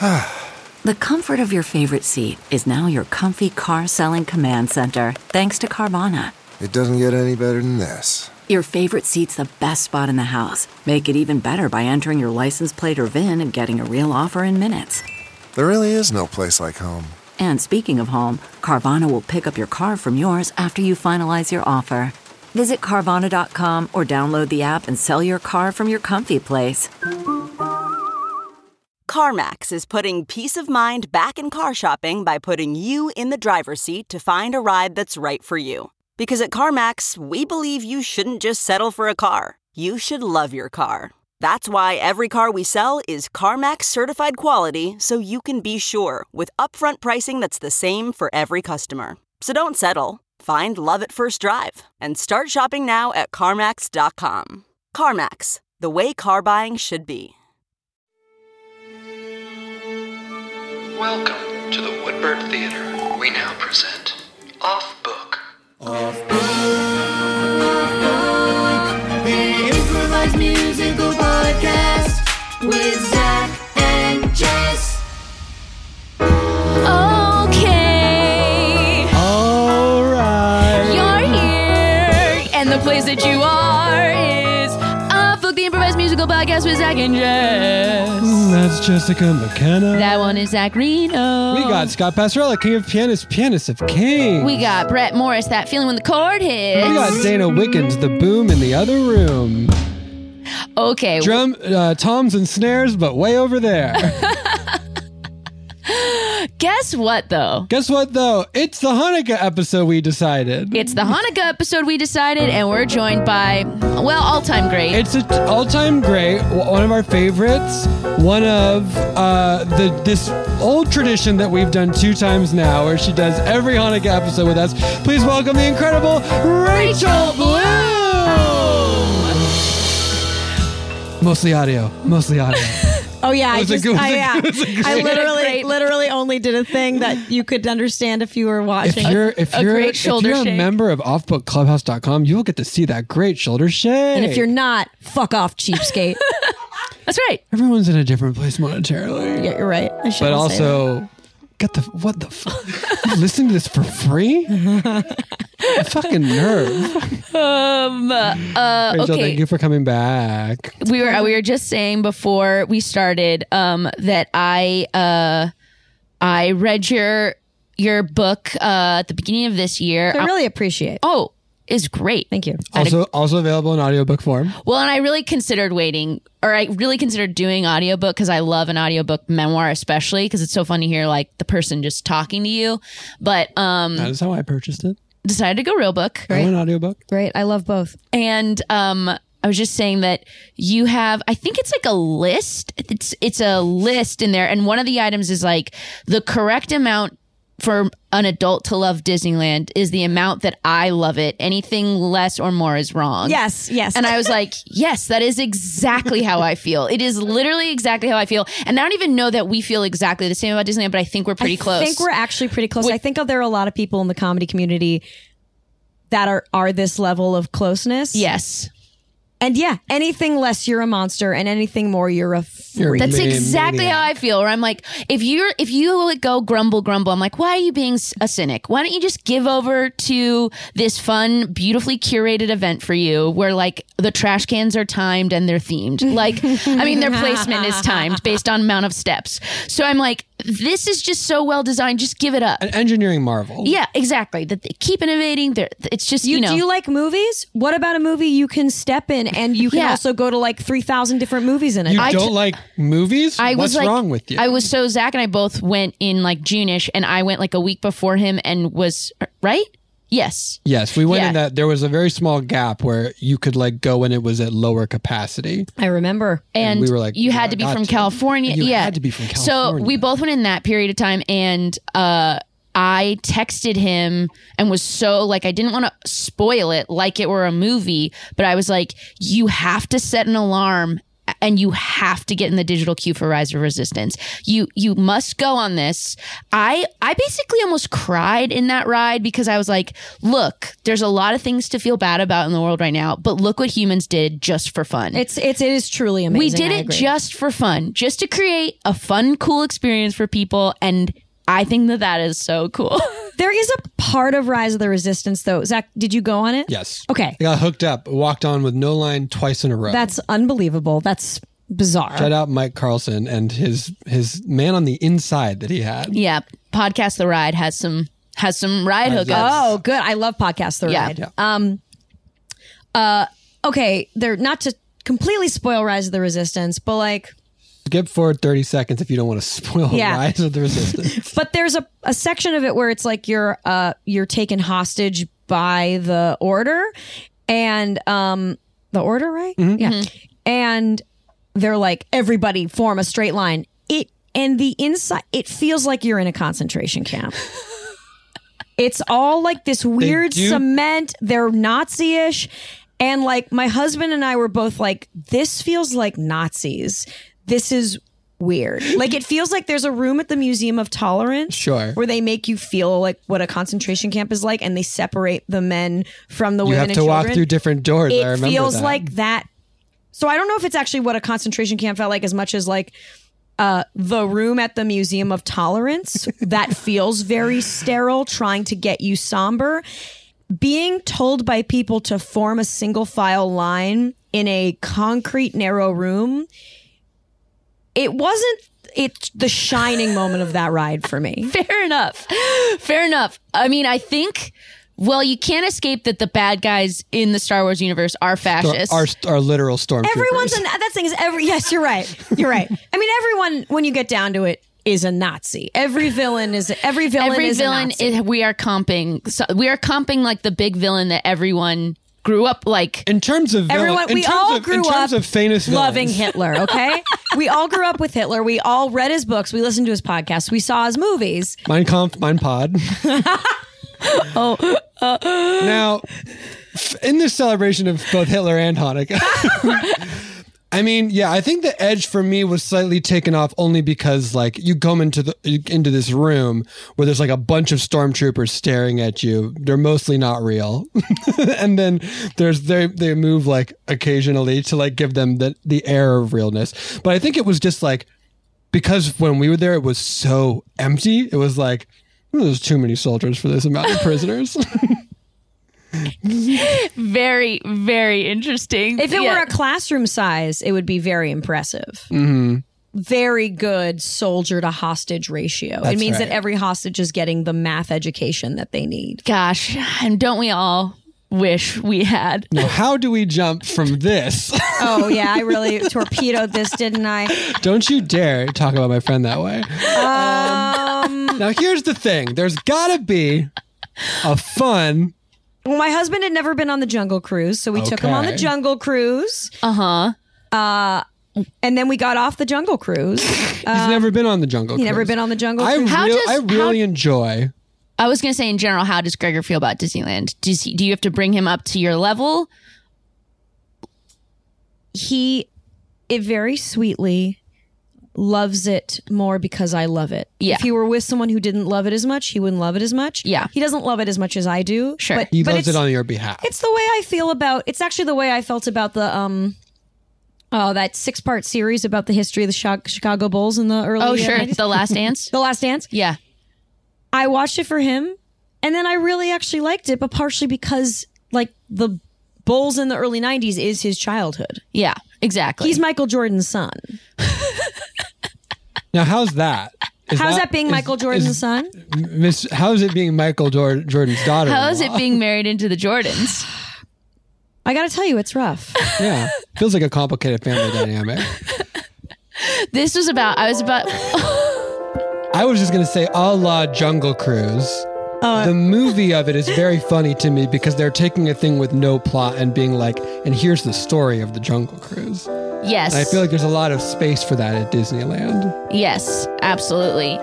The comfort of your favorite seat is now your comfy car selling command center, thanks to Carvana. It doesn't get any better than this. Your favorite seat's the best spot in the house. Make it even better by entering your license plate or VIN and getting a real offer in minutes. There really is no place like home. And speaking of home, Carvana will pick up your car from yours after you finalize your offer. Visit Carvana.com or download the app and sell your car from your comfy place. CarMax is putting peace of mind back in car shopping by putting you in the driver's seat to find a ride that's right for you. Because at CarMax, we believe you shouldn't just settle for a car. You should love your car. That's why every car we sell is CarMax certified quality, so you can be sure with upfront pricing that's the same for every customer. So don't settle. Find love at first drive and start shopping now at CarMax.com. CarMax, the way car buying should be. Welcome to the Woodbird Theater. We now present Off Book. Off Book, the improvised musical podcast with Zach and Jess. Okay. All right. You're here, and the place that you are is Off Book, the improvised musical podcast with Zach and Jess. That's Jessica McKenna. That one is Zach Reno. We got Scott Passarella, king of pianists, pianist of kings. We got Brett Morris, that feeling when the chord hits. We got Dana Wickens, the boom in the other room. Okay. Drum, toms and snares, but way over there. Guess what, though? Guess what, though? It's the Hanukkah episode we decided. It's the Hanukkah episode we decided, and we're joined by, well, all-time great. It's an all-time great, one of our favorites, one of this old tradition that we've done 2 times now, where she does every Hanukkah episode with us. Please welcome the incredible Rachel Bloom! Mostly audio. Oh yeah, I literally only did a thing that you could understand if you were watching. If you're a member of offbookclubhouse.com, you'll get to see that great shoulder shake. And if you're not, fuck off, cheapskate. That's right. Everyone's in a different place monetarily. Yeah, you're right. I but also, get the what the fuck? You listening to this for free? Fucking nerve. Rachel, Okay. thank you for coming back. We were just saying before we started that I read your book at the beginning of this year. I really appreciate. Oh, it's great. Thank you. Also available in audiobook form. Well, and I really considered doing audiobook because I love an audiobook memoir, especially because it's so fun to hear like the person just talking to you. But that is how I purchased it. Decided to go real book. I went audiobook. Great. I love both. And I was just saying that you have, I think it's like a list. It's a list in there. And one of the items is like the correct amount for an adult to love Disneyland is the amount that I love it. Anything less or more is wrong. Yes. And I was like, yes, that is exactly how I feel. It is literally exactly how I feel. And I don't even know that we feel exactly the same about Disneyland, but I think we're pretty close. I think we're actually pretty close. I think there are a lot of people in the comedy community that are this level of closeness. Yes. And yeah, anything less, you're a monster, and anything more, you're a freak. That's exactly how I feel. Where I'm like, if you like go grumble, I'm like, why are you being a cynic? Why don't you just give over to this fun, beautifully curated event for you, where like the trash cans are timed and they're themed. Like, I mean, their placement is timed based on amount of steps. So I'm like, this is just so well designed. Just give it up. An engineering marvel. Yeah, exactly. That they keep innovating. It's just you know. Do you like movies? What about a movie you can step in and you can also go to like 3,000 different movies in it? You don't like movies? What's wrong with you? Zach and I both went in like June-ish, and I went like a week before him and was right. Yes, we went in that. There was a very small gap where you could like go when it was at lower capacity. I remember, and we were like, you had to be from California. You had to be from California. So we both went in that period of time, and I texted him and was so like, I didn't want to spoil it like it were a movie, but I was like, you have to set an alarm and you have to get in the digital queue for Rise of Resistance. You must go on this. I basically almost cried in that ride because I was like, look, there's a lot of things to feel bad about in the world right now, but look what humans did just for fun. It is truly amazing. We did it just for fun, just to create a fun, cool experience for people, and I think that is so cool. There is a part of Rise of the Resistance, though. Zach, did you go on it? Yes. Okay. I got hooked up, walked on with no line twice in a row. That's unbelievable. That's bizarre. Shout out Mike Carlson and his man on the inside that he had. Yeah, Podcast The Ride has some ride hookups. Oh, good. I love Podcast The Ride. Yeah. Okay, they're not to completely spoil Rise of the Resistance, but like, Skip forward 30 seconds if you don't want to spoil Rise of the Resistance. but there's a section of it where it's like you're taken hostage by the Order, and the Order, right? Mm-hmm. Yeah, and they're like, everybody form a straight line. And the inside, it feels like you're in a concentration camp. It's all like this weird cement. They're Nazi-ish. And like my husband and I were both like, this feels like Nazis. This is weird. Like it feels like there's a room at the Museum of Tolerance. Sure. Where they make you feel like what a concentration camp is like, and they separate the men from the You women have and to children. walk through different doors. I It remember feels that. like that. So I don't know if it's actually what a concentration camp felt like as much as like the room at the Museum of Tolerance that feels very sterile, trying to get you somber. Being told by people to form a single file line in a concrete narrow room, it wasn't the shining moment of that ride for me. Fair enough. I mean, I think, well, you can't escape that the bad guys in the Star Wars universe are fascists. Are literal stormtroopers. That thing is yes, you're right. I mean, everyone, when you get down to it, is a Nazi. Every villain is a Nazi. We are comping like the big villain that everyone grew up like. In terms of we all grew up famous loving villains. Hitler. Okay, we all grew up with Hitler. We all read his books. We listened to his podcasts. We saw his movies. Mein Kampf, Mein Pod. Now, in this celebration of both Hitler and Hanukkah, I mean, yeah, I think the edge for me was slightly taken off only because, like, you come into this room where there's like a bunch of stormtroopers staring at you. They're mostly not real, and then they move like occasionally to like give them the air of realness. But I think it was just like because when we were there, it was so empty. It was like there's too many soldiers for this amount of prisoners. Very, very interesting. If it were a classroom size, it would be very impressive. Mm-hmm. Very good soldier to hostage ratio. It means that every hostage is getting the math education that they need. Gosh, and don't we all wish we had? Now, how do we jump from this? Oh, yeah, I really torpedoed this, didn't I? Don't you dare talk about my friend that way. Now, here's the thing. There's gotta be a fun... Well, my husband had never been on the Jungle Cruise, so we took him on the Jungle Cruise. And then we got off the Jungle Cruise. He's never been on the Jungle Cruise. He's never been on the Jungle Cruise. I really enjoy... I was going to say, in general, how does Gregor feel about Disneyland? Do you have to bring him up to your level? It very sweetly loves it more because I love it. Yeah. If he were with someone who didn't love it as much, he wouldn't love it as much. Yeah. He doesn't love it as much as I do. Sure. He loves it on your behalf. It's the way I feel about, it's actually the way I felt about the, that 6-part series about the history of the Chicago Bulls in the early 90s. The Last Dance? The Last Dance? Yeah. I watched it for him, and then I really actually liked it, but partially because, like, the Bulls in the early 90s is his childhood. Yeah, exactly. He's Michael Jordan's son. Now, how's that? How's that being Michael Jordan's son? How is it being Michael Jordan's daughter? How is it being married into the Jordans? I gotta tell you, it's rough. Yeah. Feels like a complicated family dynamic. I was just going to say, a la Jungle Cruise. The movie of it is very funny to me because they're taking a thing with no plot and being like, and here's the story of the Jungle Cruise. Yes. And I feel like there's a lot of space for that at Disneyland. Yes, absolutely.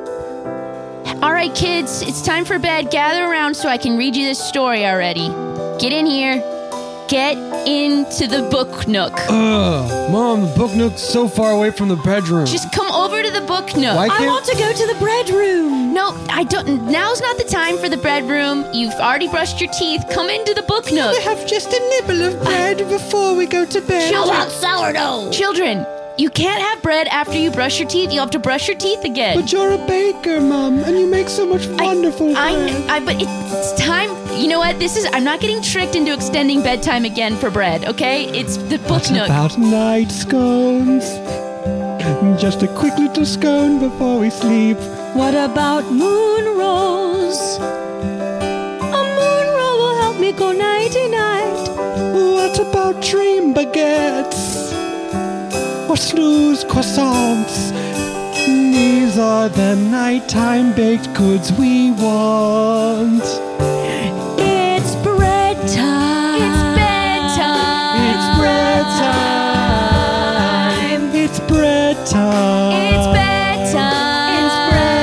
All right, kids, it's time for bed. Gather around so I can read you this story already. Get in here. Get into the book nook. Ugh, Mom, the book nook's so far away from the bedroom. Just come over to the book nook. Why I can't- want to go to the bread room. No, I don't. Now's not the time for the bread room. You've already brushed your teeth. Come into the book nook. have just a nibble of bread before we go to bed. Children, Children, you can't have bread after you brush your teeth. You have to brush your teeth again. But you're a baker, Mom, and you make so much wonderful bread. But it's time. You know what? I'm not getting tricked into extending bedtime again for bread, okay? It's the book What nook. about night scones? Just a quick little scone before we sleep. What about moon rolls? A moon roll will help me go nighty-night. What about dream baguettes? Or snooze croissants? These are the nighttime baked goods we want. It's bread time. It's bedtime. It's bread time. It's bread time. It's bedtime. It's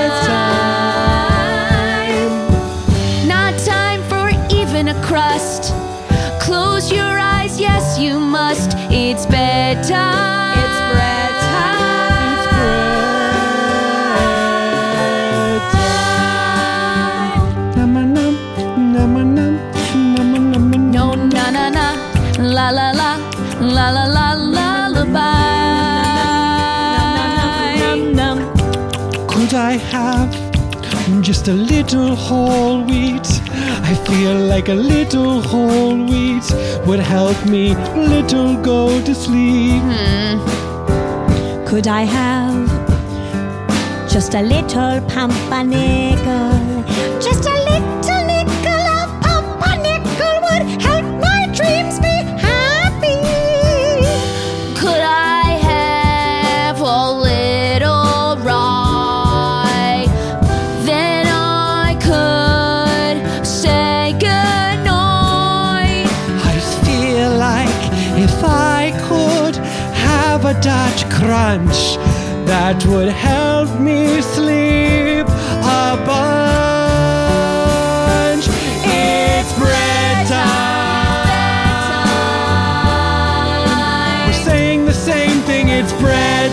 bread time. Not time for even a crust. Close your eyes, yes you must. It's bedtime. It's bread time. It's bread time. Num-a-num, num-a-num, num-a-num. No na na na, la la la, la la la lullaby. Could I have just a little whole wheat? I feel like a little whole wheat would help me little go to sleep. Could I have just a little pumpernickel? Just a little nickel of pumpernickel would help my dreams be happy. Could I have a little rye? Then I could say goodnight. I feel like if I could have a Dutch crunch, that would help me sleep a bunch. It's bread time. We're saying the same thing. It's bread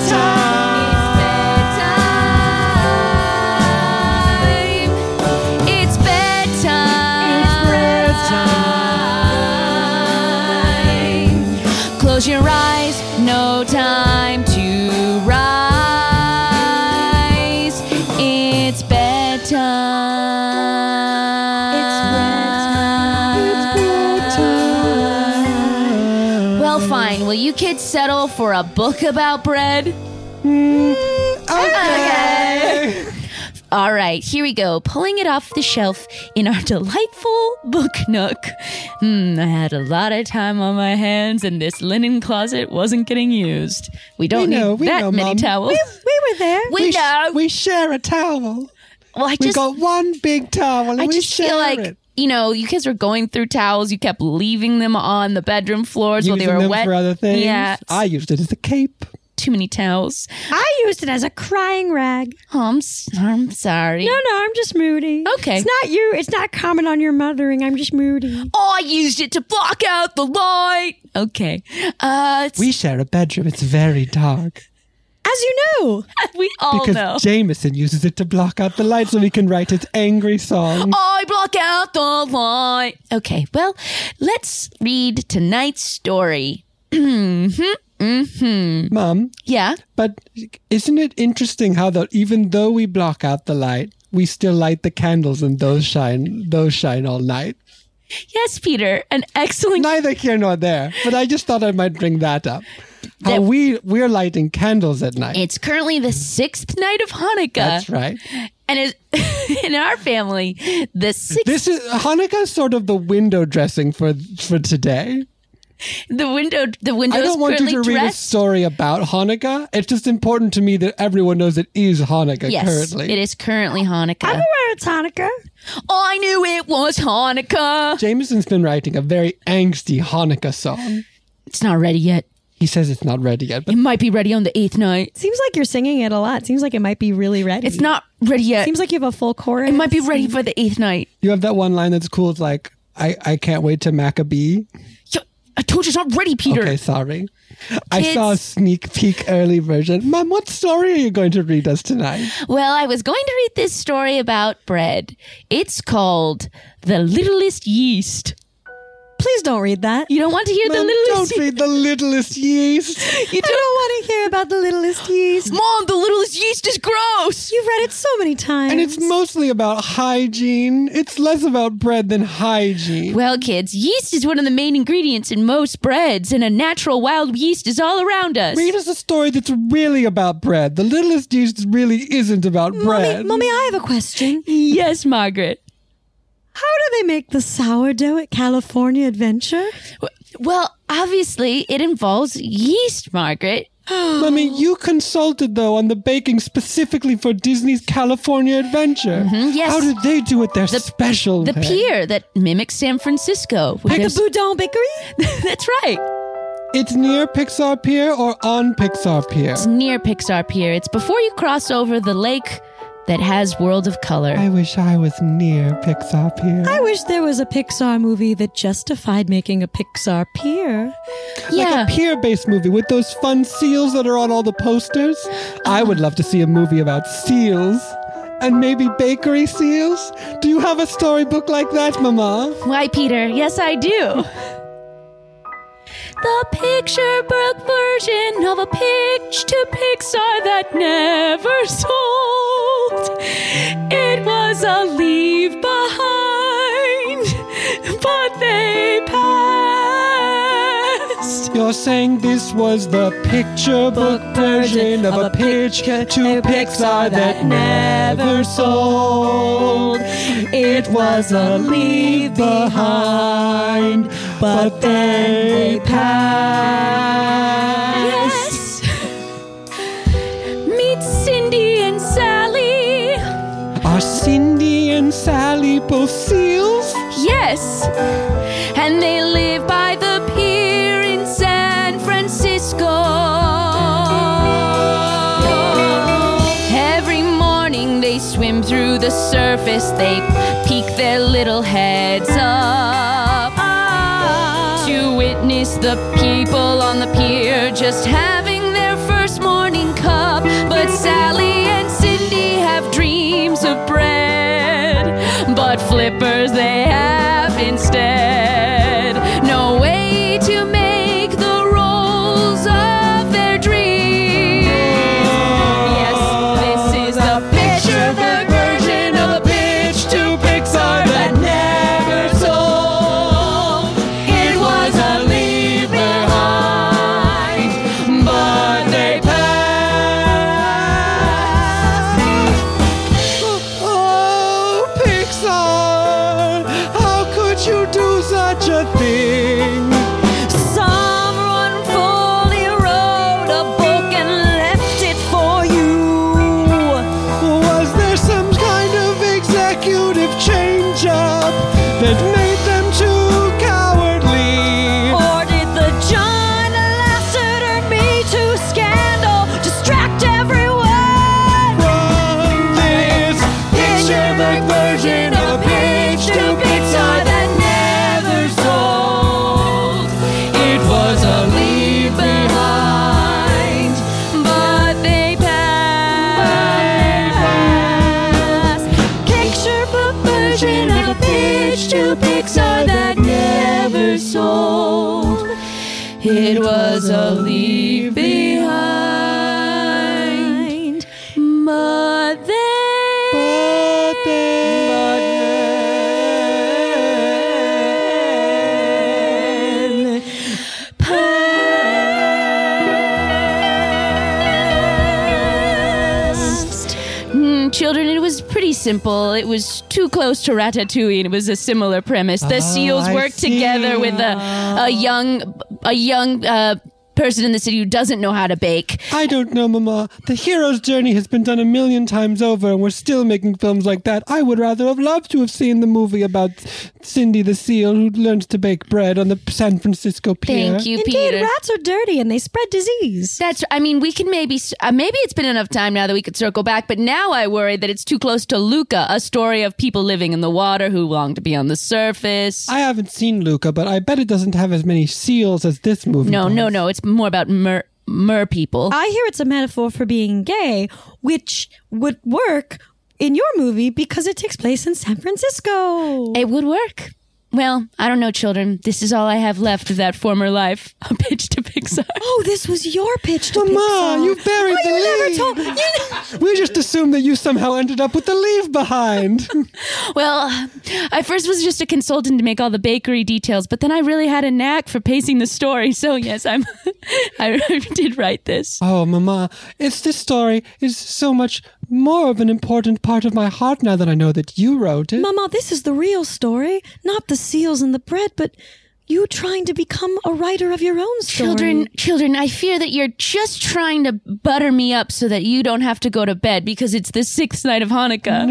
time. It's bedtime. It's bread time. Close your eyes, no time to rise. It's bedtime. It's bread time. Well, fine. Will you kids settle for a book about bread? Okay. All right, here we go. Pulling it off the shelf in our delightful book nook. I had a lot of time on my hands, and this linen closet wasn't getting used. We don't need that many Mom. towels. We were there. We know. We share a towel. Well, I We just, got one big towel and I we just share feel like it. you kids were going through towels. You kept leaving them on the bedroom floors while they Using were them wet. for other things. Yeah, I used it as a cape. too many towels. I used it as a crying rag. Oh, I'm sorry. No, I'm just moody. Okay. It's not you. It's not comment on your mothering. I'm just moody. Oh, I used it to block out the light. Okay. We share a bedroom. It's very dark. As you know. we all Because know. Jameson uses it to block out the light so he can write his angry song. I block out the light. Okay, well, let's read tonight's story. Mom, Yeah. but isn't it interesting how even though we block out the light, we still light the candles and those shine all night? Yes, Peter, an excellent. Neither here nor there, but I just thought I might bring that up. How That- we're lighting candles at night. It's currently the 6th night of Hanukkah. That's right. And in our family, the 6th. This is Hanukkah's sort of the window dressing for today. The window I is don't want you currently to read a dressed. story about Hanukkah. It's just important to me that everyone knows it is Hanukkah Yes, currently. it is currently Hanukkah. I'm aware it's Hanukkah. I knew it was Hanukkah. Jameson's been writing a very angsty Hanukkah song. It's not ready yet. He says it's not ready yet, but It might be ready on the 8th night. Seems like you're singing it a lot. Seems like it might be really ready. It's not ready yet. Seems like you have a full chorus. It might be ready for the 8th night. you have that one line that's cool. It's like, I can't wait to Maccabee. I told you it's not ready, Peter. Okay, sorry. I saw a sneak peek early version. Mom, what story are you going to read us tonight? Well, I was going to read this story about bread. It's called The Littlest Yeast. Please don't read that. You don't want to hear The Littlest Don't read The Littlest Yeast. You don't want to hear about the littlest yeast. Mom, The Littlest Yeast is gross. You've read it so many times. And it's mostly about hygiene. It's less about bread than hygiene. Well, kids, yeast is one of the main ingredients in most breads, and a natural wild yeast is all around us. Read us a story that's really about bread. The Littlest Yeast really isn't about bread. Mommy, I have a question. Yes, Margaret. How do they make the sourdough at California Adventure? Well, obviously, it involves yeast, Margaret. Mommy, you consulted, though, on the baking specifically for Disney's California Adventure. Yes. How did they do it their special The way? pier that mimics San Francisco. At the Boudin Bakery? That's right. It's near Pixar Pier or on Pixar Pier? It's near Pixar Pier. It's before you cross over the lake that has World of Color. I wish I was near Pixar Pier. I wish there was a Pixar movie that justified making a Pixar pier. Yeah. Like a pier-based movie with those fun seals that are on all the posters. I would love to see a movie about seals. And maybe bakery seals? Do you have a storybook like that, Mama? Why, Peter? Yes, I do. The picture book version of a pitch to Pixar that never sold. It was a leave behind, but they passed. You're saying this was the picture book version of a pitch to Pixar that never sold. It was a leave behind, but they passed. Yes. Meet Cindy and Sally. Are Cindy and Sally both seals? Yes. And they live by the pier in San Francisco. Every morning they swim through the surface. They peek their little heads up to witness the people on the pier just having their first morning cup. But Sally and Cindy have dreams of bread, but flippers they have instead. No way to make the rolls of their dreams. Yes, this is the picture book version of a pitch to Pixar that never sold. It was a leave behind, but they passed. Oh, Pixar! How could you do such a thing? Someone fully wrote a book and left it for you. Was there some kind of executive change-up that made them too cowardly? Or did the John Lasseter Me Too scandal distract everyone? From this picture book version of a pitch to Pixar that never sold, it was a leave behind, But they passed. Picture book version of a pitch to Pixar that never sold. It was a leave behind, but they passed. Children, it was pretty simple. It was too close to Ratatouille, and it was a similar premise. The seals I worked see. together with a young person in the city who doesn't know how to bake. I don't know, Mama. The hero's journey has been done 1,000,000 times over, and we're still making films like that. I would rather have loved to have seen the movie about Cindy the seal who learns to bake bread on the San Francisco pier. Thank you, Indeed, Peter. rats are dirty and they spread disease. We can maybe it's been enough time now that we could circle back, but now I worry that it's too close to Luca, a story of people living in the water who long to be on the surface. I haven't seen Luca, but I bet it doesn't have as many seals as this movie does. No. It's more about mer people. I hear it's a metaphor for being gay, which would work in your movie because it takes place in San Francisco. It would work. Well, I don't know, children. This is all I have left of that former life. A pitch to Pixar. Oh, this was your pitch to Mama, Pixar. you buried the you never lead. told. We just assumed that you somehow ended up with the leaf behind. Well, I first was just a consultant to make all the bakery details, but then I really had a knack for pacing the story. So yes, I did write this. Oh, Mama, this story is so much more of an important part of my heart now that I know that you wrote it. Mama, this is the real story, not the seals and the bread, but you trying to become a writer of your own story. Children, I fear that you're just trying to butter me up so that you don't have to go to bed because it's the 6th night of Hanukkah.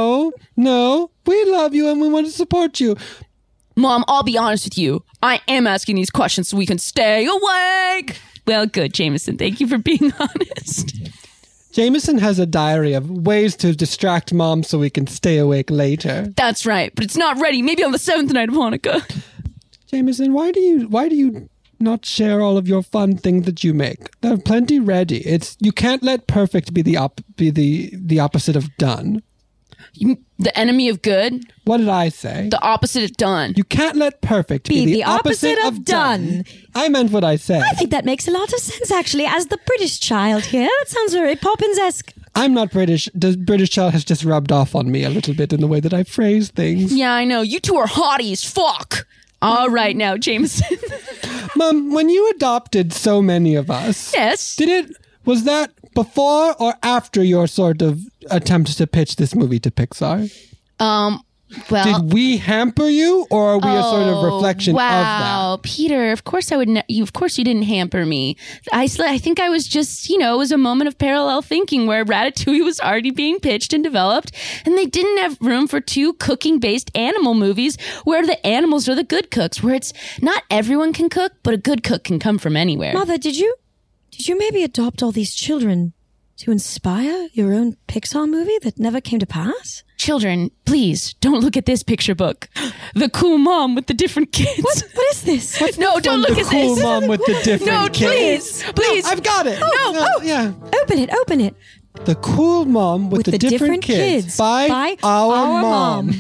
No, we love you and we want to support you. Mom, I'll be honest with you. I am asking these questions so we can stay awake. Well, good, Jameson. Thank you for being honest. Jameson has a diary of ways to distract Mom so we can stay awake later. That's right, but it's not ready. Maybe on the 7th night of Hanukkah. Jameson, why do you not share all of your fun things that you make? There are plenty ready. You can't let perfect be the opposite of done. The enemy of good? What did I say? The opposite of done. You can't let perfect be the opposite of done. I meant what I said. I think that makes a lot of sense, actually, as the British child here. That sounds very Poppins-esque. I'm not British. The British child has just rubbed off on me a little bit in the way that I phrase things. Yeah, I know. You two are haughty as fuck. All right now, Jameson. Mom, when you adopted so many of us... Yes. Was that before or after your sort of attempt to pitch this movie to Pixar? Well, did we hamper you, or are we a sort of reflection of that? Wow, Peter, of course I would. Of course you didn't hamper me. I think I was just, it was a moment of parallel thinking where Ratatouille was already being pitched and developed, and they didn't have room for 2 cooking-based animal movies where the animals are the good cooks, where it's not everyone can cook, but a good cook can come from anywhere. Mother, did you maybe adopt all these children to inspire your own Pixar movie that never came to pass? Children, please don't look at this picture book. The cool mom with the different kids. What is this? No, don't look at The cool this. mom with the different kids. Please. No, I've got it. Yeah. Open it. The cool mom with the different kids. By our mom.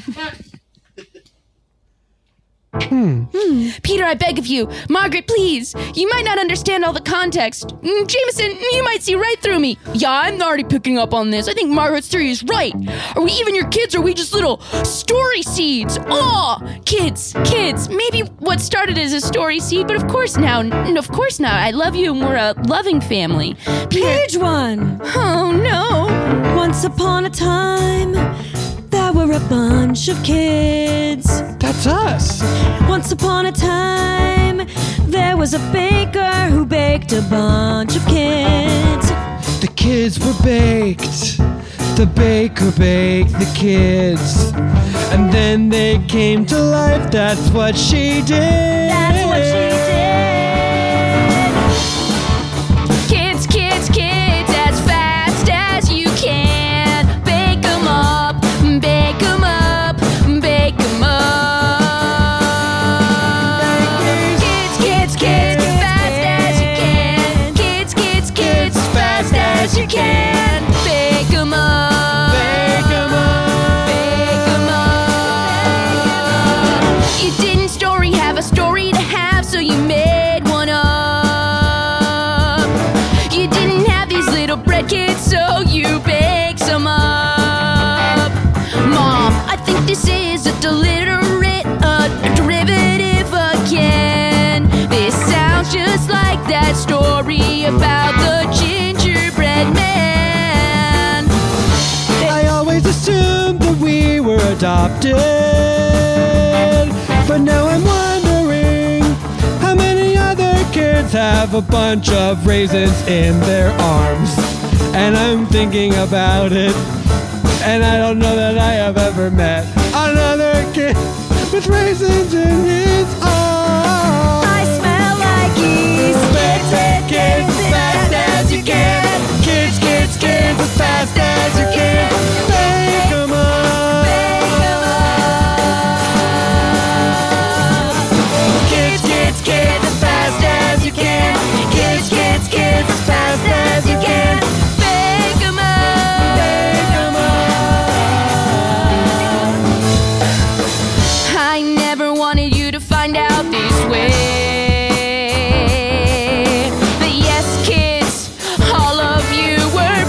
Peter, I beg of you. Margaret, please. You might not understand all the context. Jameson, you might see right through me. Yeah, I'm already picking up on this. I think Margaret's theory is right. Are we even your kids, or are we just little story seeds? Oh, kids. Maybe what started as a story seed, but of course now. I love you and we're a loving family. Peter. Page 1. Oh, no. Once upon a time, there were a bunch of kids. That's us. Once upon a time, there was a baker who baked a bunch of kids. The kids were baked. The baker baked the kids. And then they came to life. That's what she did. That's what she did. Kids, as fast as you can. Bake 'em up, bake 'em up, bake 'em up. Kids, fast as you can. Kids, fast as you can. Bake 'em up, bake 'em up, bake 'em up. You didn't have a story to have, so you made one up. You didn't have these little bread kids, so you baked some up. Mom, I think this is a derivative again. This sounds just like that story about the gingerbread man. I always assumed that we were adopted, but now I'm wondering how many other kids kids have a bunch of raisins in their arms. And I'm thinking about it, and I don't know that I have ever met another kid with raisins in his arms. I smell like yeast. Kids, kids, as fast as you can. Kids, kids, kids, as fast as you can. Bake 'em up. Kids, kids, kids, as fast as you can. Kids, kids, kids, as fast as you can. Bake 'em up. Bake 'em up. I never wanted you to find out this way. But yes, kids, all of you were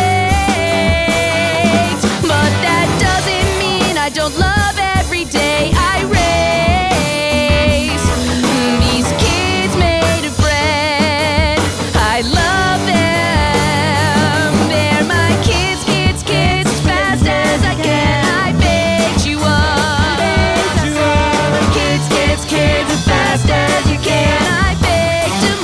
baked. But that doesn't mean I don't love every day I raise. These kids made of bread, I love them. They're my kids, kids, kids, as fast as I can. I baked you up. Kids, kids, kids, as fast as you can. I baked them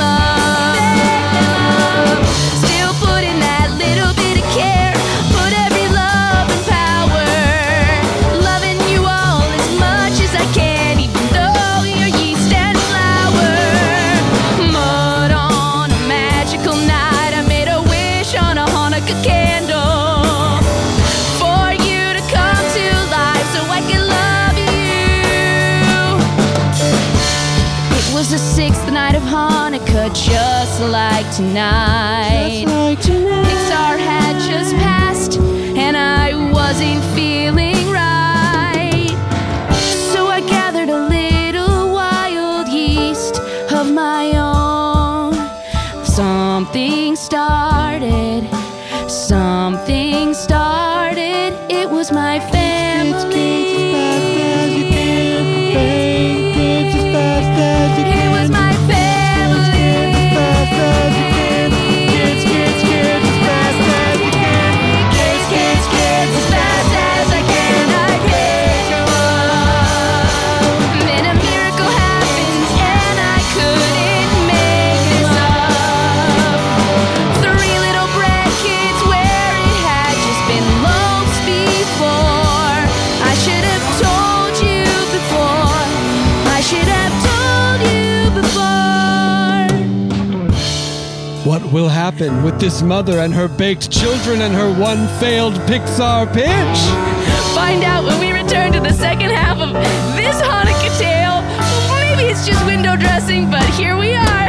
up. Still put in that little bit of care. Put every love and power. Loving you all as much as I can, even though you're yeast and flour. But on a magical night, I made a wish on a Hanukkah candle for you to come to life so I can love you. It was the 6th night of Hanukkah, just like tonight. Pixar had just passed, and I wasn't feeling right. So I gathered a little wild yeast of my own. Something started. Something started. It was my family. It was my family. Kids, kids, kids, as fast as you can. Kids, kids, kids, as fast as I can. I pick you up. Then a miracle happens, and I couldn't make this up. 3 little bread kids where it had just been loaves before. I should have told you before. I should have told you before. What will happen with this mother and her baked children and her one failed Pixar pitch? Find out when we return to the second half of this Hanukkah tale. Maybe it's just window dressing, but here we are.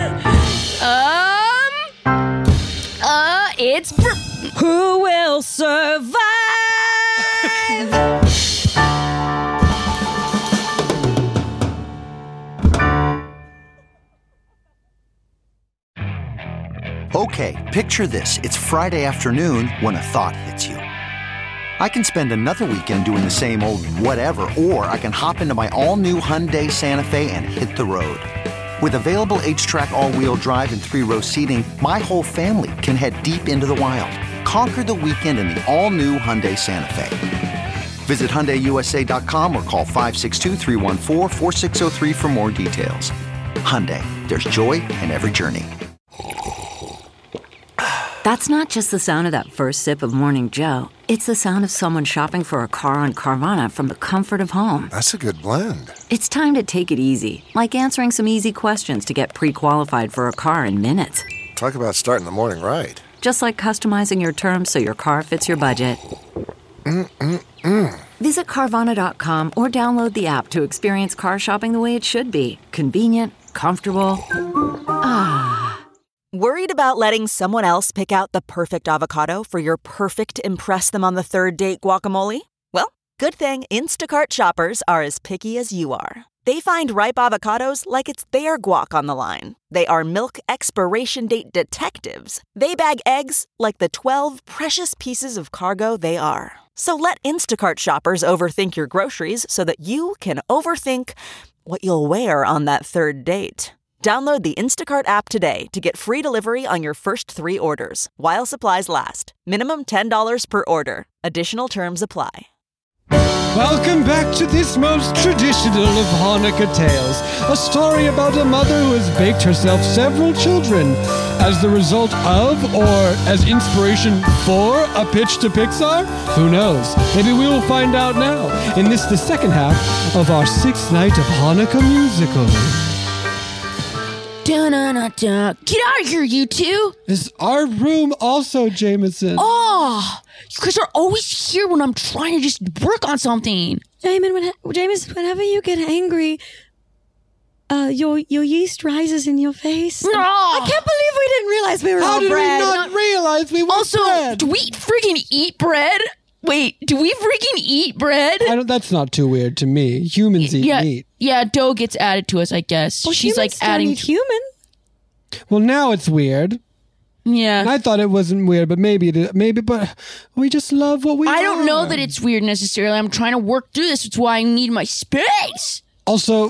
It's Who will survive? Okay, picture this. It's Friday afternoon when a thought hits you. I can spend another weekend doing the same old whatever, or I can hop into my all-new Hyundai Santa Fe and hit the road. With available H-Track all-wheel drive and 3-row seating, my whole family can head deep into the wild. Conquer the weekend in the all-new Hyundai Santa Fe. Visit HyundaiUSA.com or call 562-314-4603 for more details. Hyundai, there's joy in every journey. That's not just the sound of that first sip of Morning Joe. It's the sound of someone shopping for a car on Carvana from the comfort of home. That's a good blend. It's time to take it easy, like answering some easy questions to get pre-qualified for a car in minutes. Talk about starting the morning right. Just like customizing your terms so your car fits your budget. Visit Carvana.com or download the app to experience car shopping the way it should be. Convenient, comfortable. Worried about letting someone else pick out the perfect avocado for your perfect impress them on the third date guacamole? Well, good thing Instacart shoppers are as picky as you are. They find ripe avocados like it's their guac on the line. They are milk expiration date detectives. They bag eggs like the 12 precious pieces of cargo they are. So let Instacart shoppers overthink your groceries so that you can overthink what you'll wear on that third date. Download the Instacart app today to get free delivery on your first 3 orders, while supplies last. Minimum $10 per order. Additional terms apply. Welcome back to this most traditional of Hanukkah tales, a story about a mother who has baked herself several children as the result of or as inspiration for a pitch to Pixar? Who knows? Maybe we will find out now in this, the second half of our sixth night of Hanukkah musical. Dun-dun-dun-dun. Get out of here, you two! Is our room also, Jameson? Oh, you guys are always here when I'm trying to just work on something. James, whenever you get angry, your yeast rises in your face. No. I can't believe we didn't realize we were How all did bread. we not realize we were Also, bread? do we freaking eat bread? Wait, do we freaking eat bread? That's not too weird to me. Humans eat meat. Yeah, dough gets added to us, I guess. Well, She's like humans don't adding. eat human. Well, now it's weird. Yeah. And I thought it wasn't weird, but maybe, but we just love what we I don't know are. that it's weird necessarily. I'm trying to work through this. It's why I need my space. Also,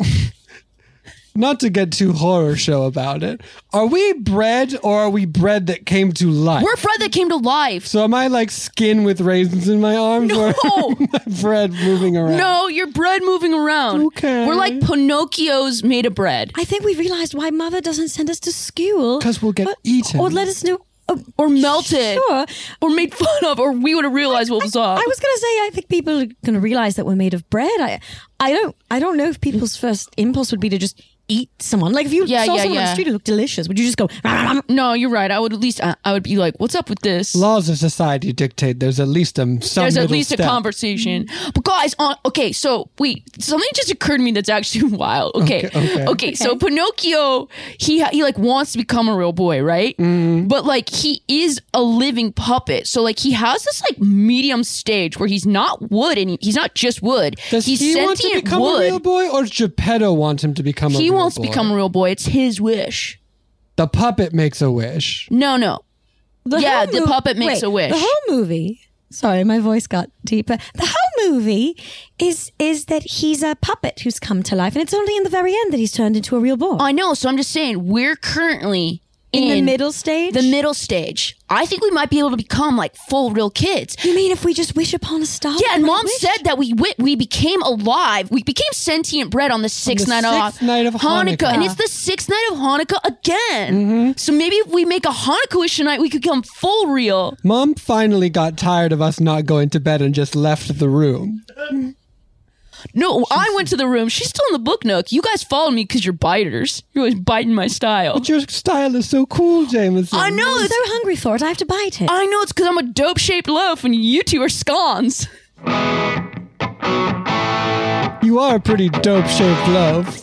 not to get too horror show about it, are we bread or are we bread that came to life? We're bread that came to life. So am I like skin with raisins in my arms? No. Or am I bread moving around? No, you're bread moving around. Okay. We're like Pinocchio's made of bread. I think we realized why Mother doesn't send us to school. Because we'll get eaten. Or let us know. Or melted. Sure. Or made fun of. Or we would have realized what was up. I was going to say, I think people are going to realize that we're made of bread. I don't know if people's first impulse would be to just eat someone. Like if you saw someone on the street who looked delicious, would you just go? No, you're right. I would at least I would be like, "What's up with this?" Laws of society dictate there's at least some There's at least step. a conversation. But guys, okay, so wait, something just occurred to me that's actually wild. Okay. So Pinocchio, he like wants to become a real boy, right? Mm-hmm. But like he is a living puppet. So like he has this like medium stage where he's not wood and he's not just wood. Does he's he want to sentient become wood. a real boy, or does Geppetto want him to become a real boy? He wants to become a real boy. It's his wish. The puppet makes a wish. No. The puppet makes a wish. The whole movie. Sorry, my voice got deeper. The whole movie is that he's a puppet who's come to life, and it's only in the very end that he's turned into a real boy. I know. So I'm just saying we're currently in the middle stage? The middle stage. I think we might be able to become like full real kids. You mean if we just wish upon a star? Yeah, and Mom said that we became alive. We became sentient bread on the sixth night of Hanukkah. And it's the sixth night of Hanukkah again. Mm-hmm. So maybe if we make a Hanukkah wish tonight, we could become full real. Mom finally got tired of us not going to bed and just left the room. No, I went to the room. She's still in the book nook. You guys followed me because you're biters. You're always biting my style. But your style is so cool, Jameson. I know. I'm so hungry for it. I have to bite it. I know. It's because I'm a dope-shaped loaf and you two are scones. You are a pretty dope-shaped loaf.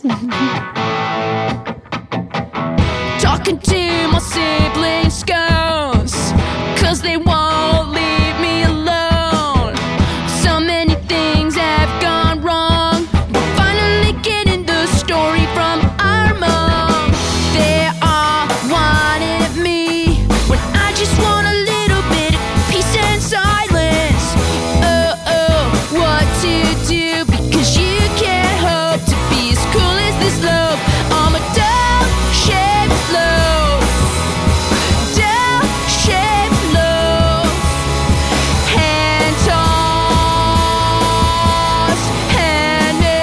Talking to my siblings scones because they won't leave me alone. So many things have gone wrong. We're finally getting the story from our mom. They all wanted of me when I just want a little bit of peace and silence. What to do because you can't hope to be as cool as this loaf. I'm a dope-shaped loaf. Dope-shaped loaf. Hand tossed, handmade.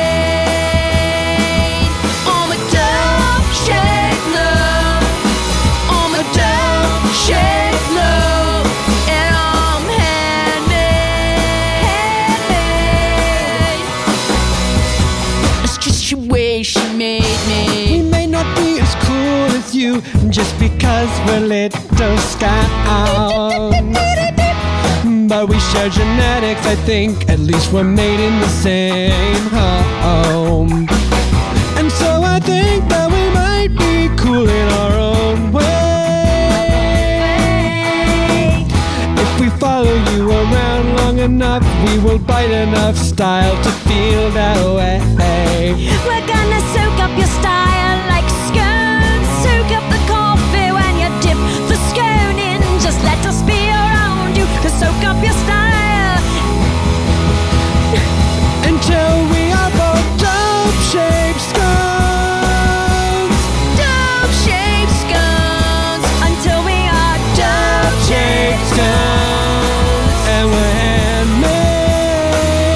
I'm a dope-shaped loaf. I'm a dope-shaped loaf. And I'm handmade. It's just the way she made me. We may not be as cool as you just because we're little scouts. But we share genetics, I think. At least we're made in the same home. And so I think that we might be cool in our own way. If we follow you around long enough, we will bite enough style to feel that way. We're gonna soak up your style like scones. Soak up the coffee when you dip the scone in. Just let us be around you to soak up your style. Until we are both dope-shaped scones. Dope-shaped scones. Until we are Dope-shaped scones. And we're handmade.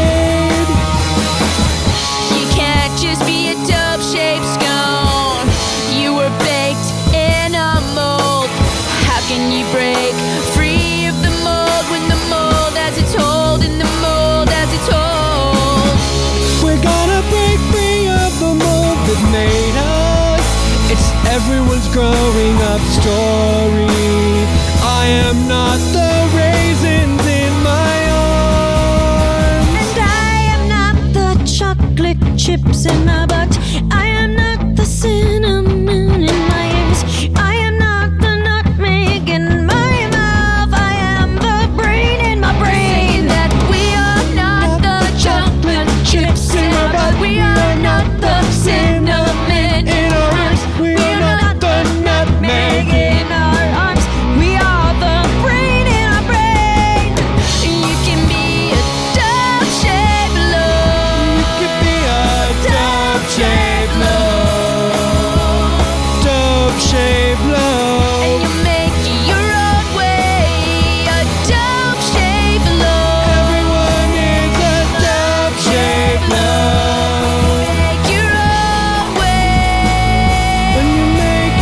everyone's growing up story. I am not the raisins in my arms. And I am not the chocolate chips in my butt. I am not the cinnamon in my ears. I am not the nutmeg in my mouth. I am the brain in my brain. That we are not the chocolate chips in our butt. We are not the cinnamon in our arms. We are not the nutmeg In our arms, we are the brain in our brain. You can be a dove-shaped loaf. You could be a dove-shaped loaf. Dove-shaped loaf. And you make your own way. A dove-shaped loaf. Everyone is a dove-shaped loaf. Make your own way. When you make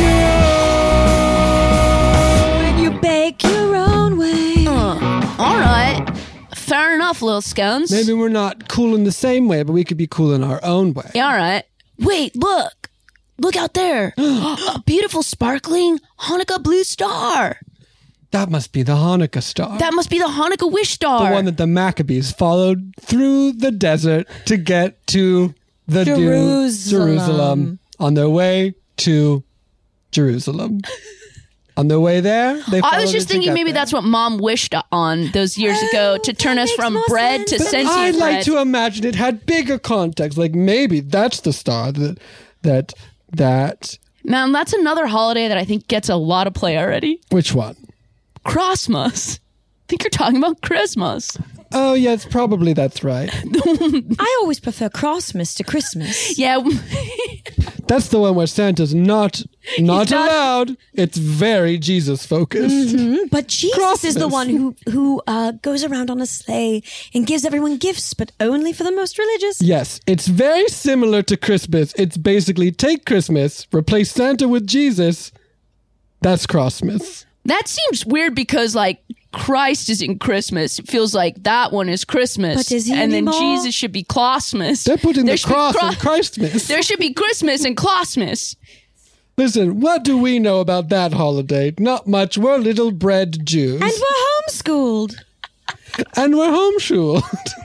your own. You bake your own way. All right. Fair enough, little scones. Maybe we're not cool in the same way, but we could be cool in our own way. Yeah, all right. Wait, look. Look out there. A beautiful, sparkling Hanukkah blue star. That must be the Hanukkah star. That must be the Hanukkah wish star. The one that the Maccabees followed through the desert to get to the Jerusalem. On their way to Jerusalem. On their way there, they I was followed just it to thinking get maybe there. that's what Mom wished on those years ago to turn us makes from more bread to sense. sentient I'd like bread. to imagine it had bigger context. Like maybe that's the star that Man, that's another holiday that I think gets a lot of play already. which one? Christmas. I think you're talking about Christmas. Oh yes, probably that's right. I always prefer Christmas to Christmas. Yeah. That's the one where Santa's not allowed. It's very Jesus focused. But Jesus is the Christmas. one who goes around on a sleigh and gives everyone gifts, but only for the most religious. Yes, it's very similar to Christmas. It's basically take Christmas, replace Santa with Jesus. That's Christmas. That seems weird because, like, Christ is in Christmas. It feels like that one is Christmas. But is he and then anymore? Jesus should be Clausmas. They're putting There the should be cross Cro- in Christmas. There should be Christmas and Clausmas. Listen, what do we know about that holiday? Not much. We're little bread Jews. And we're homeschooled. And we're homeschooled.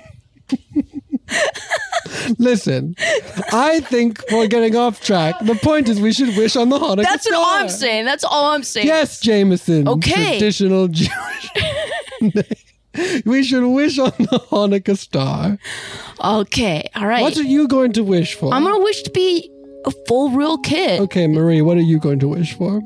Listen, I think we're getting off track. The point is we should wish on the Hanukkah That's star. all I'm saying. That's all I'm saying. Yes, Jameson. Okay. Traditional Jewish. We should wish on the Hanukkah star. Okay. All right. What are you going to wish for? I'm going to wish to be a full real kid. Okay, Marie, what are you going to wish for?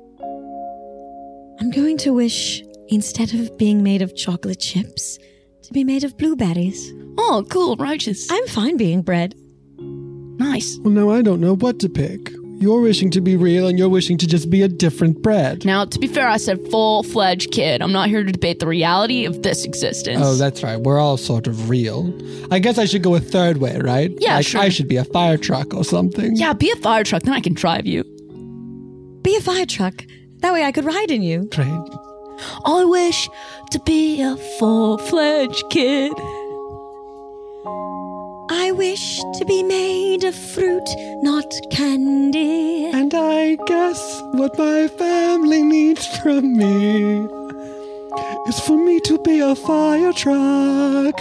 I'm going to wish, instead of being made of chocolate chips, to be made of blueberries. Oh, cool. Righteous. I'm fine being bread. Nice. Well, now I don't know what to pick. You're wishing to be real and you're wishing to just be a different bread. Now, to be fair, I said full-fledged kid. I'm not here to debate the reality of this existence. Oh, that's right. We're all sort of real. I guess I should go a third way, right? Yeah, like sure. I should be a fire truck or something. Yeah, be a fire truck, then I can drive you. Be a fire truck. That way I could ride in you. Great. I wish to be a full-fledged kid. I wish to be made of fruit, not candy. And I guess what my family needs from me is for me to be a fire truck,